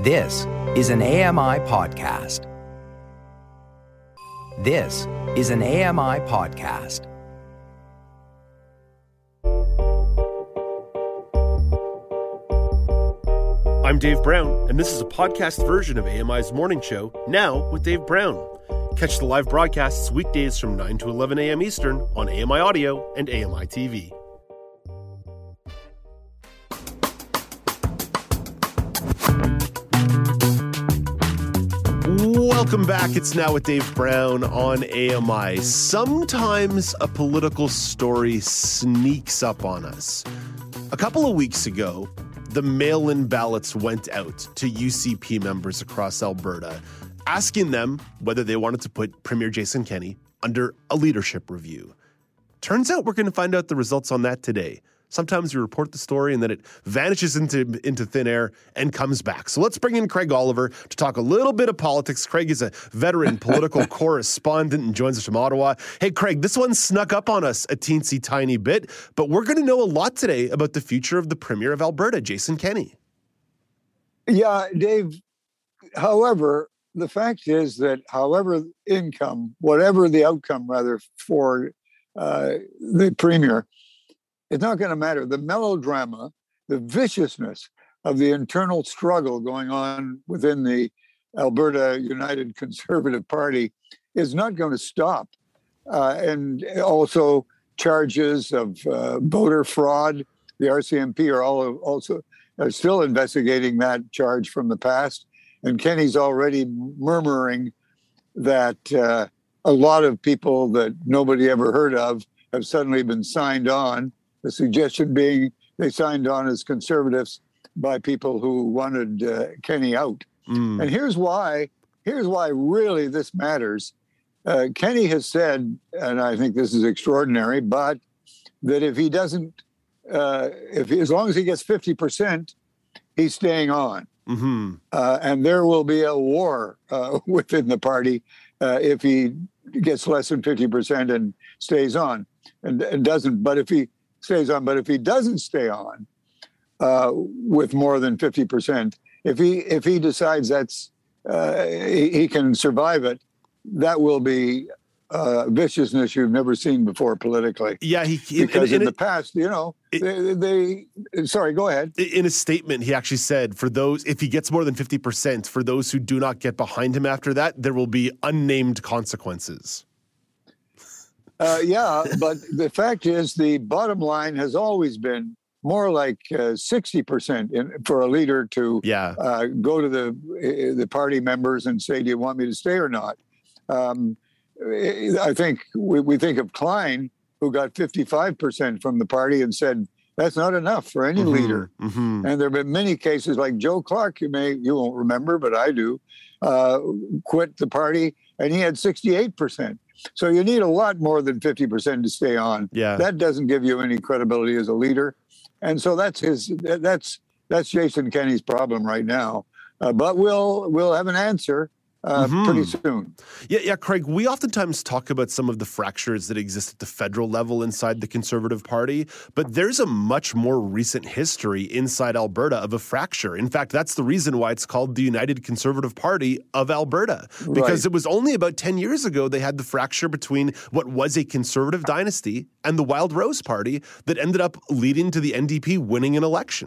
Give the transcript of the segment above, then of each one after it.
This is an AMI podcast. This is an AMI podcast. I'm Dave Brown, and this is a podcast version of AMI's Morning Show, Now with Dave Brown. Catch the live broadcasts weekdays from 9 to 11 a.m. Eastern on AMI Audio and AMI TV. Welcome back. It's Now with Dave Brown on AMI. Sometimes a political story sneaks up on us. A couple of weeks ago, the mail-in ballots went out to UCP members across Alberta, asking them whether they wanted to put Premier Jason Kenney under a leadership review. Turns out we're going to find out the results on that today. Sometimes we report the story and then it vanishes into thin air and comes back. So let's bring in Craig Oliver to talk a little bit of politics. Craig is a veteran political correspondent and joins us from Ottawa. Hey, Craig, this one snuck up on us a teensy tiny bit, but we're going to know a lot today about the future of the Premier of Alberta, Jason Kenney. Yeah, Dave. However, the fact is that whatever the outcome for the Premier, it's not going to matter. The melodrama, the viciousness of the internal struggle going on within the Alberta United Conservative Party is not going to stop. And also charges of voter fraud. The RCMP are still investigating that charge from the past. And Kenney's already murmuring that a lot of people that nobody ever heard of have suddenly been signed on. The suggestion being they signed on as conservatives by people who wanted Kenney out. And here's why really this matters. Kenney has said, and I think this is extraordinary, but that if he doesn't, as long as he gets 50%, he's staying on. Mm-hmm. And there will be a war within the party if he gets less than 50% and stays on and doesn't. But if he stays on, but if he doesn't stay on with more than 50%, if he decides that's he can survive it, that will be viciousness you've never seen before politically. Yeah, because in the past, sorry, go ahead. In a statement, he actually said, if he gets more than 50%, for those who do not get behind him after that, there will be unnamed consequences. Yeah, but the fact is the bottom line has always been more like 60% for a leader to go to the party members and say, do you want me to stay or not? I think we think of Klein, who got 55% from the party and said, that's not enough for any leader. Mm-hmm. And there have been many cases like Joe Clark, you won't remember, but I do, quit the party and he had 68%. So you need a lot more than 50% to stay on. Yeah. That doesn't give you any credibility as a leader. And so that's Jason Kenney's problem right now. But we'll have an answer pretty soon. Yeah, Craig, we oftentimes talk about some of the fractures that exist at the federal level inside the Conservative Party, but there's a much more recent history inside Alberta of a fracture. In fact, that's the reason why it's called the United Conservative Party of Alberta, because It was only about 10 years ago they had the fracture between what was a Conservative dynasty and the Wild Rose Party that ended up leading to the NDP winning an election.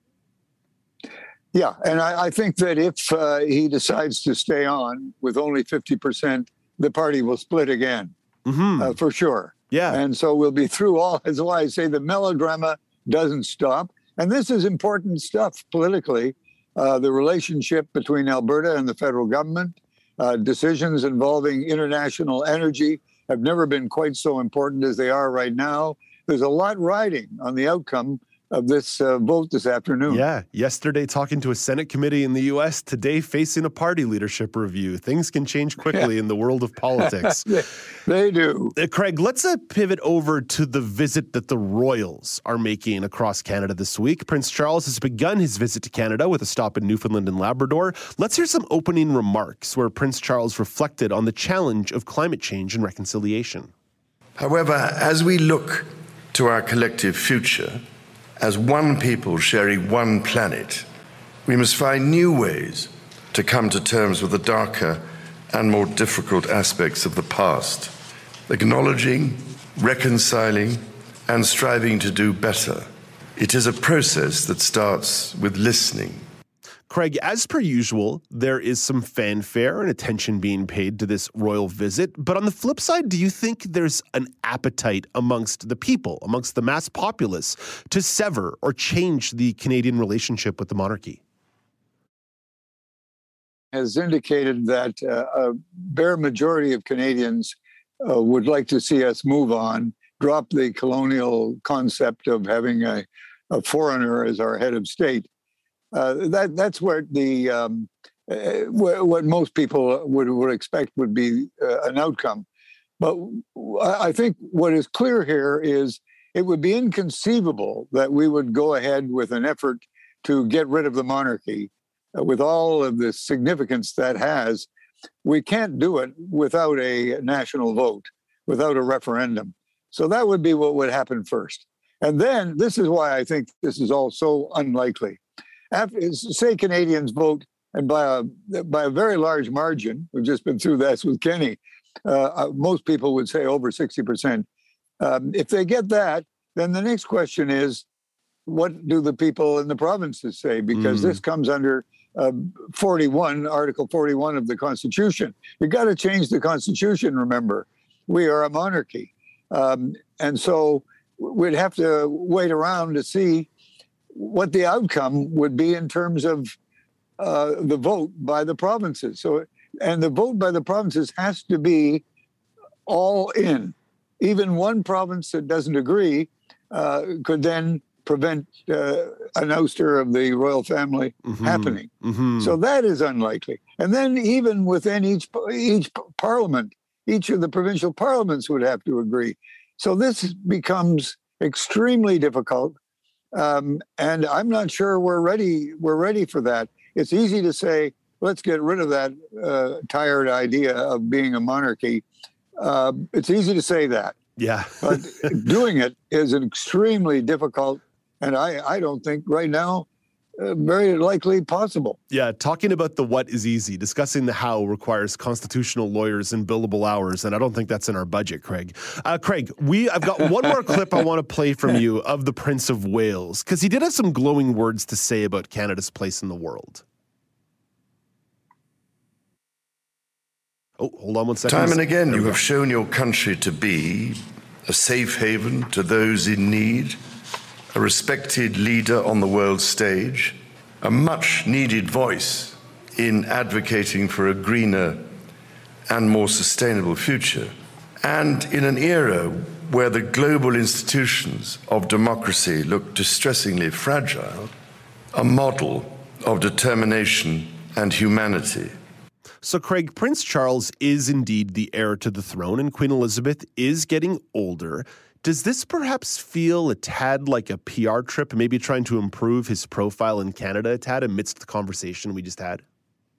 Yeah, and I think that if he decides to stay on with only 50%, the party will split again, for sure. Yeah. And so we'll be through all, that's why I say the melodrama doesn't stop. And this is important stuff politically, the relationship between Alberta and the federal government, decisions involving international energy have never been quite so important as they are right now. There's a lot riding on the outcome of this vote this afternoon. Yeah, yesterday talking to a Senate committee in the U.S., today facing a party leadership review. Things can change quickly in the world of politics. They do. Craig, let's pivot over to the visit that the Royals are making across Canada this week. Prince Charles has begun his visit to Canada with a stop in Newfoundland and Labrador. Let's hear some opening remarks where Prince Charles reflected on the challenge of climate change and reconciliation. However, as we look to our collective future, as one people sharing one planet, we must find new ways to come to terms with the darker and more difficult aspects of the past, acknowledging, reconciling, and striving to do better. It is a process that starts with listening. Craig, as per usual, there is some fanfare and attention being paid to this royal visit. But on the flip side, do you think there's an appetite amongst the people, amongst the mass populace, to sever or change the Canadian relationship with the monarchy? Has indicated that a bare majority of Canadians would like to see us move on, drop the colonial concept of having a foreigner as our head of state. That's where what most people would expect would be an outcome. But I think what is clear here is it would be inconceivable that we would go ahead with an effort to get rid of the monarchy with all of the significance that has. We can't do it without a national vote, without a referendum. So that would be what would happen first. And then this is why I think this is all so unlikely. After, say Canadians vote, and by a very large margin, we've just been through this with Kenny, most people would say over 60%. If they get that, then the next question is, what do the people in the provinces say? Because this comes under Article 41 of the Constitution. You've got to change the Constitution, remember. We are a monarchy. And so we'd have to wait around to see what the outcome would be in terms of the vote by the provinces. And the vote by the provinces has to be all in. Even one province that doesn't agree could then prevent an ouster of the royal family happening. So that is unlikely. And then even within each parliament, each of the provincial parliaments would have to agree. So this becomes extremely difficult. And I'm not sure we're ready for that. It's easy to say, let's get rid of that tired idea of being a monarchy. It's easy to say that. Yeah. But doing it is extremely difficult. And I don't think right now very likely possible. Yeah, talking about the what is easy. Discussing the how requires constitutional lawyers and billable hours, and I don't think that's in our budget, Craig. Craig, I've got one more clip I want to play from you of the Prince of Wales, because he did have some glowing words to say about Canada's place in the world. Oh, hold on one second. Time and again, you have shown your country to be a safe haven to those in need, a respected leader on the world stage, a much-needed voice in advocating for a greener and more sustainable future, and in an era where the global institutions of democracy look distressingly fragile, a model of determination and humanity. So, Craig, Prince Charles is indeed the heir to the throne, and Queen Elizabeth is getting older. Does this perhaps feel a tad like a PR trip, maybe trying to improve his profile in Canada a tad amidst the conversation we just had?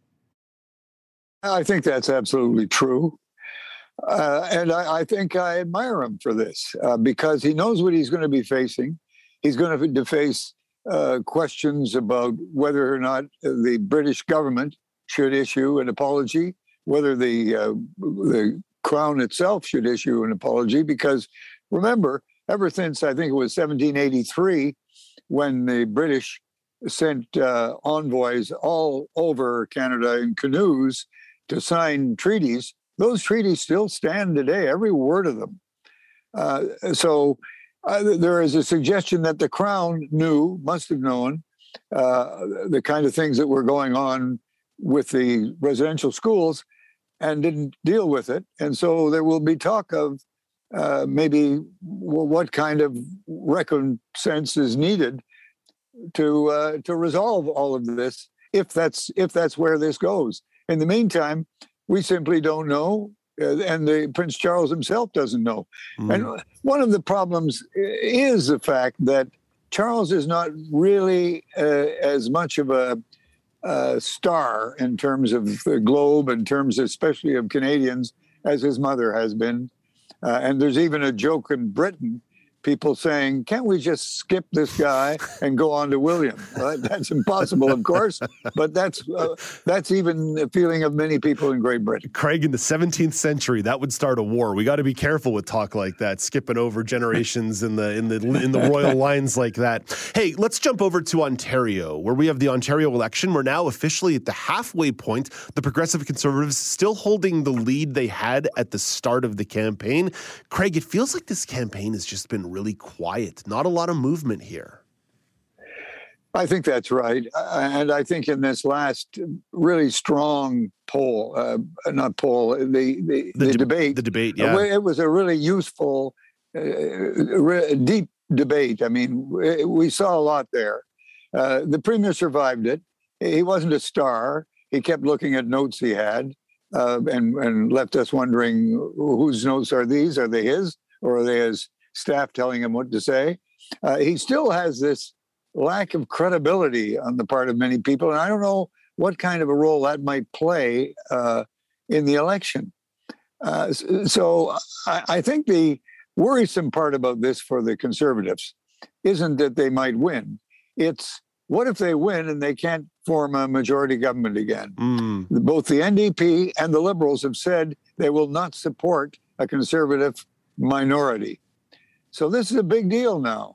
I think that's absolutely true. And I think I admire him for this because he knows what he's going to be facing. He's going to face questions about whether or not the British government should issue an apology, whether the Crown itself should issue an apology, because remember, ever since I think it was 1783, when the British sent envoys all over Canada in canoes to sign treaties, those treaties still stand today, every word of them. So there is a suggestion that the Crown must have known the kind of things that were going on with the residential schools and didn't deal with it. And so there will be talk of maybe what kind of recompense is needed to resolve all of this, if that's where this goes. In the meantime, we simply don't know, and the Prince Charles himself doesn't know. And one of the problems is the fact that Charles is not really as much of a star in terms of the globe, in terms especially of Canadians, as his mother has been. And there's even a joke in Britain people saying, can't we just skip this guy and go on to William? That's impossible, of course, but that's even the feeling of many people in Great Britain. Craig, in the 17th century, that would start a war. We got to be careful with talk like that, skipping over generations in the royal lines like that. Hey, let's jump over to Ontario, where we have the Ontario election. We're now officially at the halfway point. The Progressive Conservatives still holding the lead they had at the start of the campaign. Craig, it feels like this campaign has just been really quiet. Not a lot of movement here. I think that's right. And I think in this last really strong poll, the debate. The debate, yeah. It was a really useful, deep debate. I mean, we saw a lot there. The Premier survived it. He wasn't a star. He kept looking at notes he had and left us wondering whose notes are these? Are they his? Or are they his staff telling him what to say? He still has this lack of credibility on the part of many people. And I don't know what kind of a role that might play in the election. So I think the worrisome part about this for the Conservatives isn't that they might win. It's what if they win and they can't form a majority government again? Both the NDP and the Liberals have said they will not support a Conservative minority. So this is a big deal now.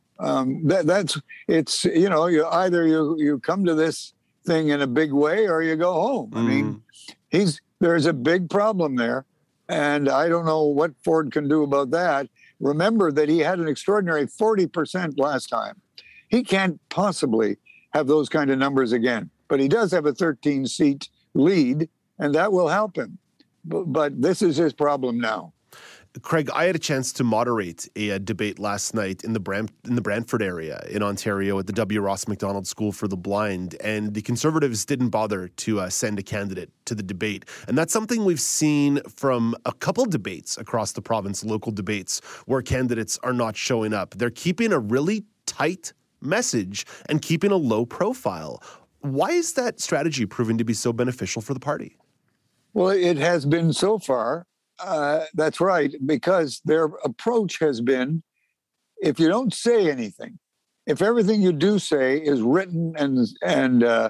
It's either you come to this thing in a big way or you go home. I mean, there's a big problem there, and I don't know what Ford can do about that. Remember that he had an extraordinary 40% last time. He can't possibly have those kind of numbers again, but he does have a 13-seat lead, and that will help him. But this is his problem now. Craig, I had a chance to moderate a debate last night in the Brantford area in Ontario at the W. Ross Macdonald School for the Blind, and the Conservatives didn't bother to send a candidate to the debate. And that's something we've seen from a couple debates across the province, local debates, where candidates are not showing up. They're keeping a really tight message and keeping a low profile. Why is that strategy proving to be so beneficial for the party? Well, it has been so far. That's right, because their approach has been, if you don't say anything, if everything you do say is written and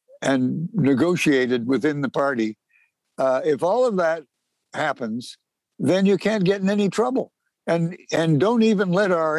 negotiated within the party, if all of that happens, then you can't get in any trouble. And don't even let our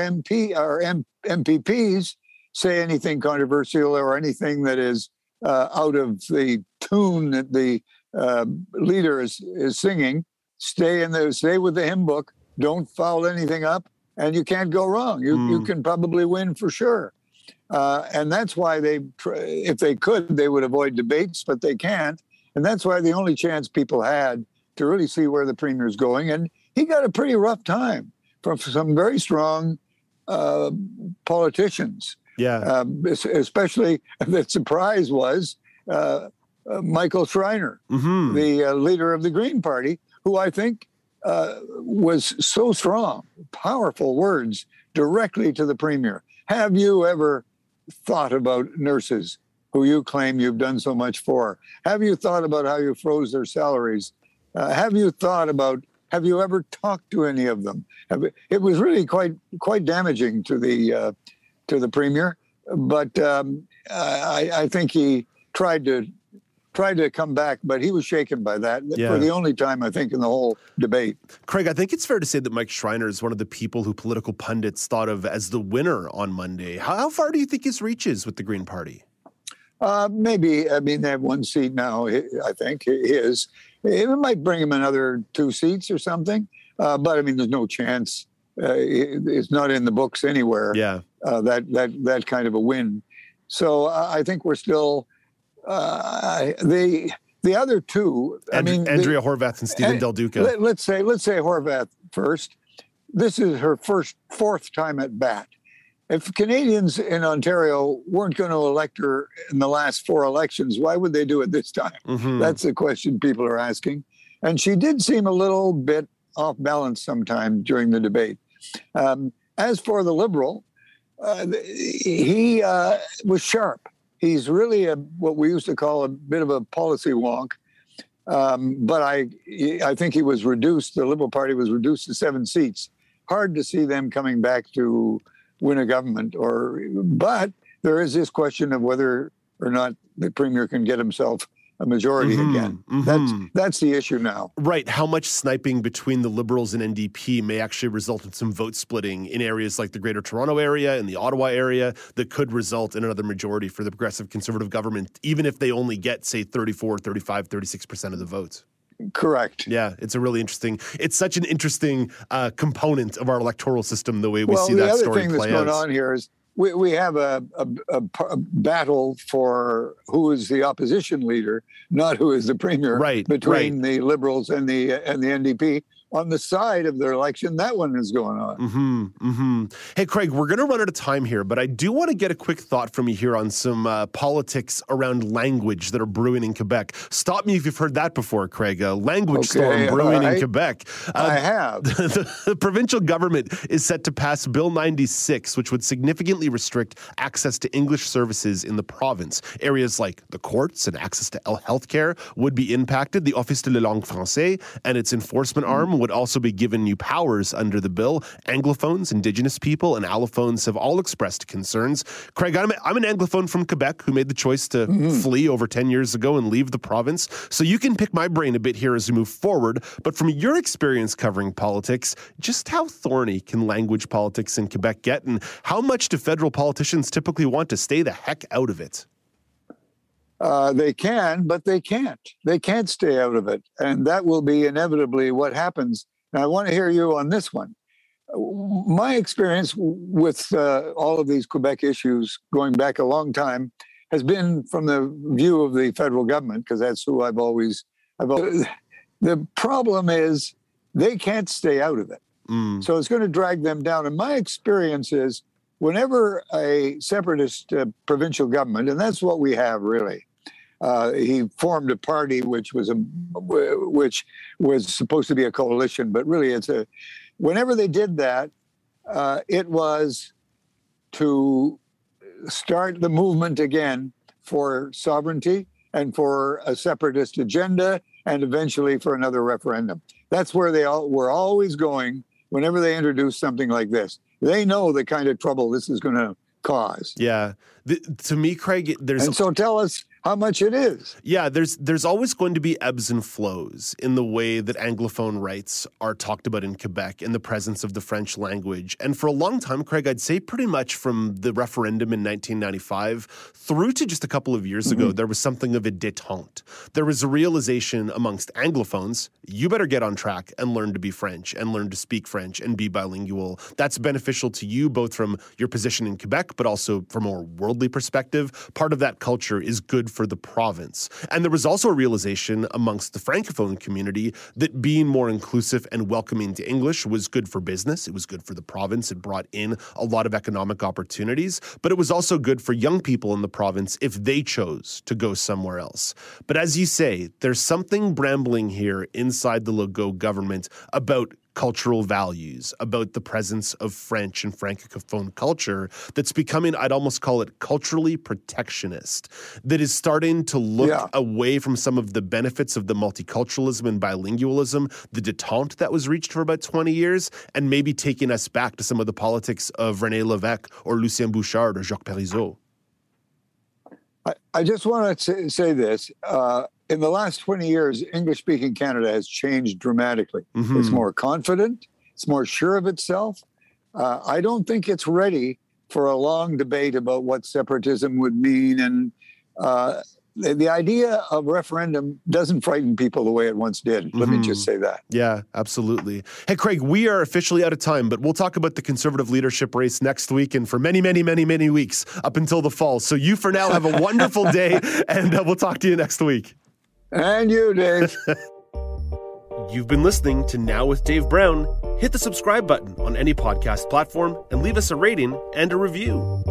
MPPs say anything controversial or anything that is out of the tune that the leader is singing. Stay with the hymn book. Don't foul anything up, and you can't go wrong. You can probably win for sure. And that's why if they could, they would avoid debates, but they can't. And that's why the only chance people had to really see where the Premier is going. And he got a pretty rough time from some very strong politicians. Yeah. Especially the surprise was Michael Schreiner, the leader of the Green Party, who I think was so strong, powerful words directly to the Premier. Have you ever thought about nurses who you claim you've done so much for? Have you thought about how you froze their salaries? Have you ever talked to any of them? It was really quite damaging to the Premier, but I think he tried to come back, but he was shaken by that for the only time, I think, in the whole debate. Craig, I think it's fair to say that Mike Schreiner is one of the people who political pundits thought of as the winner on Monday. How far do you think his reach is with the Green Party? Maybe. I mean, they have one seat now, I think, his. It might bring him another 2 seats or something. But, I mean, there's no chance. It's not in the books anywhere, that kind of a win. So I think we're still... the other two, Andrea Horwath and Stephen Del Duca. Let's say Horwath first. This is her fourth time at bat. If Canadians in Ontario weren't going to elect her in the last 4 elections, why would they do it this time? That's the question people are asking. And she did seem a little bit off balance sometime during the debate. As for the Liberal, he was sharp. He's really what we used to call a bit of a policy wonk. But I think he was reduced. The Liberal Party was reduced to 7 seats. hard to see them coming back to win a government. But there is this question of whether or not the premier can get himself a majority again. That's the issue now. Right. How much sniping between the Liberals and NDP may actually result in some vote splitting in areas like the Greater Toronto area and the Ottawa area that could result in another majority for the Progressive Conservative government, even if they only get, say, 34, 35, 36% of the votes. Correct. Yeah, it's such an interesting component of our electoral system, the way we see that story play out. The other thing that's going on here is we have a battle for who is the opposition leader, not who is the premier, between the Liberals and the NDP. On the side of their election, that one is going on. Hey, Craig, we're going to run out of time here, but I do want to get a quick thought from you here on some politics around language that are brewing in Quebec. Stop me if you've heard that before, Craig. A language storm brewing in Quebec. I have. The provincial government is set to pass Bill 96, which would significantly restrict access to English services in the province. Areas like the courts and access to healthcare would be impacted. The Office de la langue française and its enforcement arm would also be given new powers under the bill. Anglophones, Indigenous people, and allophones have all expressed concerns. Craig, I'm an Anglophone from Quebec who made the choice to flee over 10 years ago and leave the province. So you can pick my brain a bit here as we move forward. But from your experience covering politics, just how thorny can language politics in Quebec get? And how much do federal politicians typically want to stay the heck out of it? They can, but they can't. They can't stay out of it. And that will be inevitably what happens. Now, I want to hear you on this one. My experience with all of these Quebec issues going back a long time has been from the view of the federal government, because that's who I've always. The problem is they can't stay out of it. So it's going to drag them down. And my experience is whenever a separatist provincial government, and that's what we have really, he formed a party which was supposed to be a coalition, but really whenever they did that, it was to start the movement again for sovereignty and for a separatist agenda and eventually for another referendum. That's where they were always going whenever they introduce something like this. They know the kind of trouble this is going to cause. Yeah. To me, Craig, And so tell us how much it is. Yeah, there's always going to be ebbs and flows in the way that Anglophone rights are talked about in Quebec in the presence of the French language. And for a long time, Craig, I'd say pretty much from the referendum in 1995 through to just a couple of years ago, there was something of a détente. There was a realization amongst Anglophones, you better get on track and learn to be French and learn to speak French and be bilingual. That's beneficial to you both from your position in Quebec, but also from a more worldly perspective. Part of that culture is good for the province. And there was also a realization amongst the Francophone community that being more inclusive and welcoming to English was good for business. It was good for the province. It brought in a lot of economic opportunities, but it was also good for young people in the province if they chose to go somewhere else. But as you say, there's something brambling here inside the Legault government about cultural values, about the presence of French and Francophone culture that's becoming, I'd almost call it culturally protectionist, that is starting to look away from some of the benefits of the multiculturalism and bilingualism, the détente that was reached for about 20 years, and maybe taking us back to some of the politics of René Lévesque or Lucien Bouchard or Jacques Parizeau. I just want to say this. In the last 20 years, English-speaking Canada has changed dramatically. It's more confident. It's more sure of itself. I don't think it's ready for a long debate about what separatism would mean. And the idea of referendum doesn't frighten people the way it once did. Let me just say that. Yeah, absolutely. Hey, Craig, we are officially out of time, but we'll talk about the Conservative leadership race next week and for many, many, many, many weeks up until the fall. So you for now have a wonderful day, and we'll talk to you next week. And you, Dave. You've been listening to Now with Dave Brown. Hit the subscribe button on any podcast platform and leave us a rating and a review.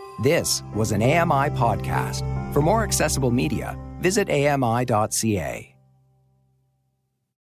This was an AMI podcast. For more accessible media, visit ami.ca.